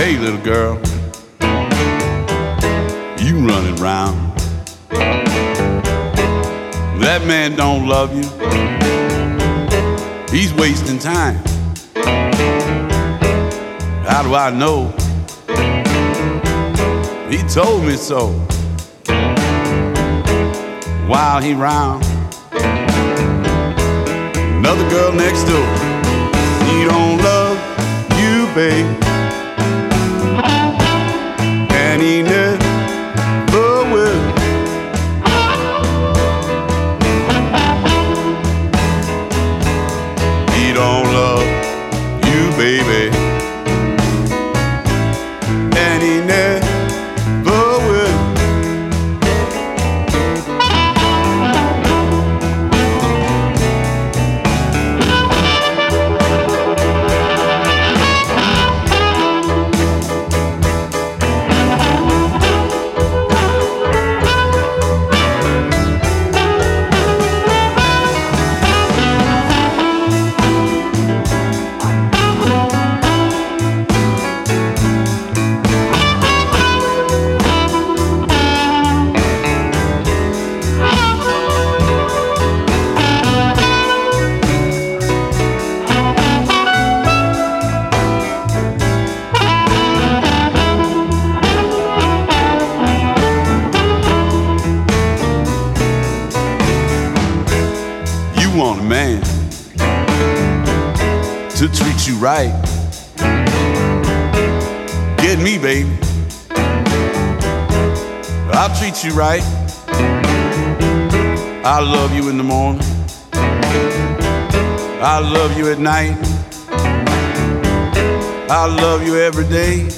Hey, little girl, you running round. That man don't love you. He's wasting time. How do I know? He told me so. While he round another girl next door. He don't love you, babe, and he never will. He don't love you, baby, and he never will. You want a man to treat you right. Get me, baby, I'll treat you right. I love you in the morning, I love you at night, I love you every day.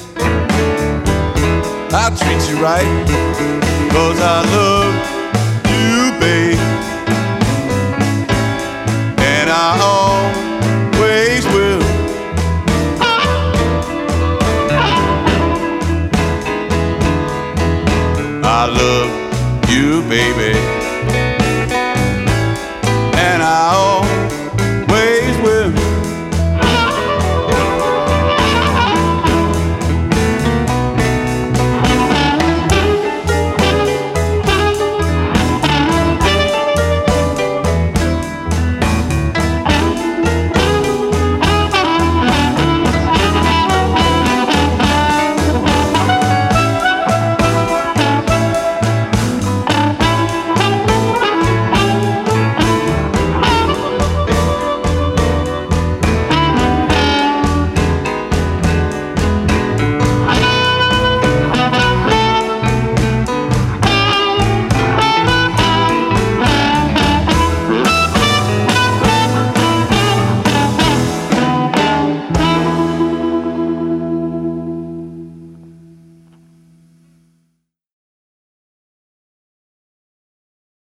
I'll treat you right, 'cause I love you, babe, and I always